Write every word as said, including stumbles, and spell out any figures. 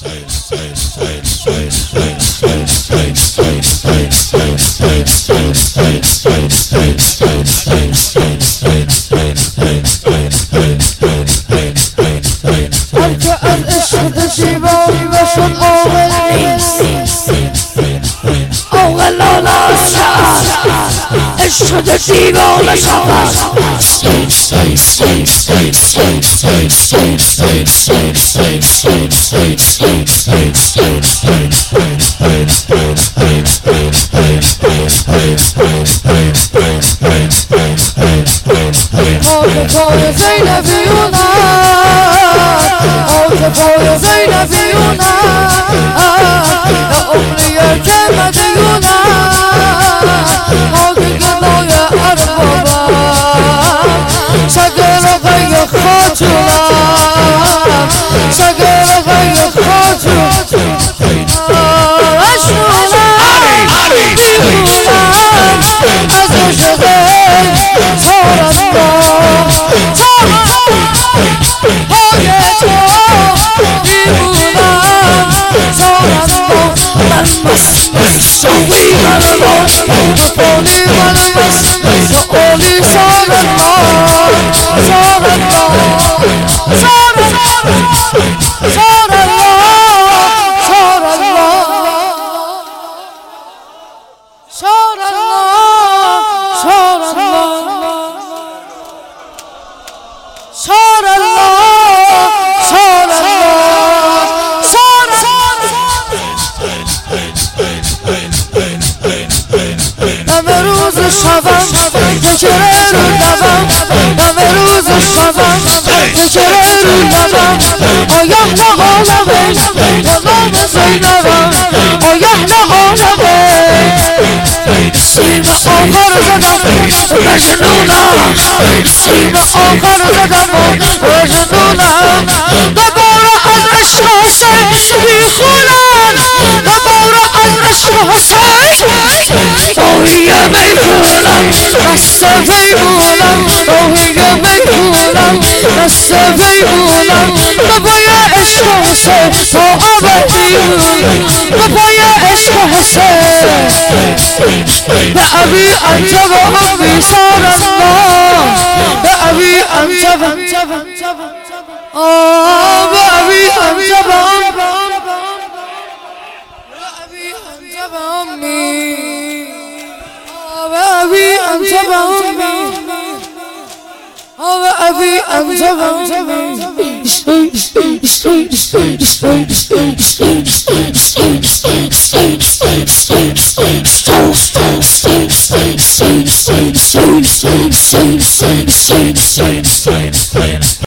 عشق دیوانه شود پای زینبیونه پای زینبیونه عمریه که مدیونه آگه گلای اربابه شگر غی خاطونه شگر غی خاطونه اشونه بیونه از عشقه تارنده پای تو بیمونم تارنده من مست سوی من باش بپالی من مست سعالی سارنده سارنده سارنده سارنده تکره رو لبم همه روز شبم تکره رو لبم آیه نهانمه غلام زینبم آیه نهانمه سیم آخر زدم مجنونم سیم آخر زدم مجنونم دوباره از عشق حسین بیخونم دوباره از عشق حسین روحیه میخونم دست بیمونم روحیه میخونم دست بیمونم بپای عشق حسین تا ابدی به پای عشق حسین به ابی انت و امی سارنده به ابی انت و آه به ابی انت و امی أبي أنت بأمي أبي أنت بأمي